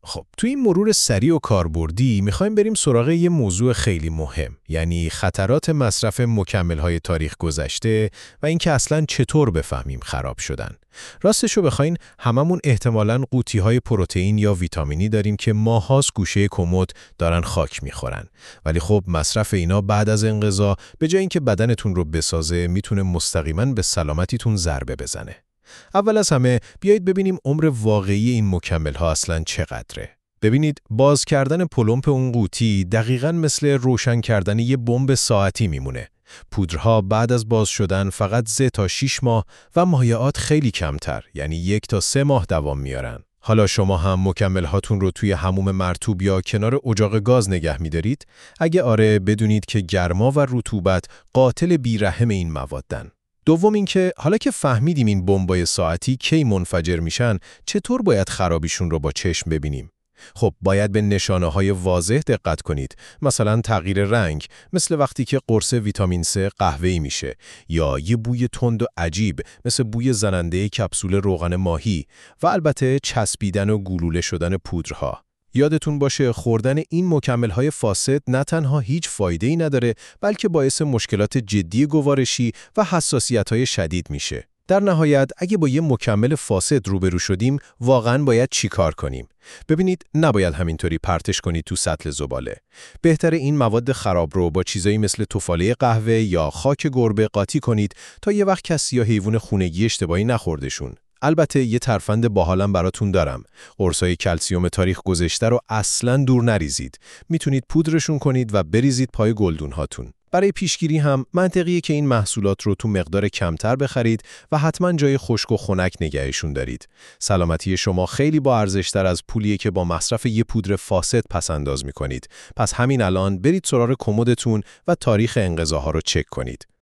خب تو این مرور سریع و کاربردی میخوایم بریم سراغ یه موضوع خیلی مهم، یعنی خطرات مصرف مکمل‌های تاریخ گذشته و اینکه اصلاً چطور بفهمیم خراب شدن. راستشو بخواین هممون احتمالاً قوطی‌های پروتئین یا ویتامینی داریم که ماهاست گوشه کمد دارن خاک میخورن. ولی خب مصرف اینا بعد از انقضا به جای اینکه بدنتون رو بسازه میتونه مستقیماً به سلامتیتون ضربه بزنه. اول از همه بیایید ببینیم عمر واقعی این مکمل‌ها اصلاً چقدره. ببینید باز کردن پلمپ اون قوطی دقیقاً مثل روشن کردن یه بمب ساعتی میمونه. پودرها بعد از باز شدن فقط 3 تا 6 ماه و مایعات خیلی کمتر، یعنی 1 تا 3 ماه دوام میارن. حالا شما هم مکمل‌هاتون رو توی حموم مرطوب یا کنار اجاق گاز نگه می‌دارید؟ اگه آره، بدونید که گرما و رطوبت قاتل بیرحم این موادن. دوم اینکه حالا که فهمیدیم این بمبای ساعتی کی منفجر میشن، چطور باید خرابیشون رو با چشم ببینیم؟ خب باید به نشانه‌های واضح دقت کنید، مثلا تغییر رنگ، مثل وقتی که قرص ویتامین C قهوه‌ای میشه، یا یه بوی تند و عجیب مثل بوی زننده کپسول روغن ماهی، و البته چسبیدن و گلوله شدن پودرها. یادتون باشه خوردن این مکمل‌های فاسد نه تنها هیچ فایده‌ای نداره، بلکه باعث مشکلات جدی گوارشی و حساسیت‌های شدید میشه. در نهایت اگه با یه مکمل فاسد روبرو شدیم، واقعاً باید چی کار کنیم؟ ببینید نباید همینطوری پرتش کنید تو سطل زباله. بهتر این مواد خراب رو با چیزایی مثل تفاله قهوه یا خاک گربه قاطی کنید تا یه وقت کسی یا حیوان خونگی اشتباهی نخوردشون. البته یه ترفند باحالم براتون دارم. قرصای کلسیم تاریخ گذشته رو اصلاً دور نریزید. میتونید پودرشون کنید و بریزید پای گلدون هاتون. برای پیشگیری هم منطقیه که این محصولات رو تو مقدار کمتر بخرید و حتما جای خشک و خنک نگهشون دارید. سلامتی شما خیلی با ارزش‌تر از پولیه که با مصرف یه پودر فاسد پس‌انداز می‌کنید. پس همین الان برید سراغ کمدتون و تاریخ انقضاها رو چک کنید.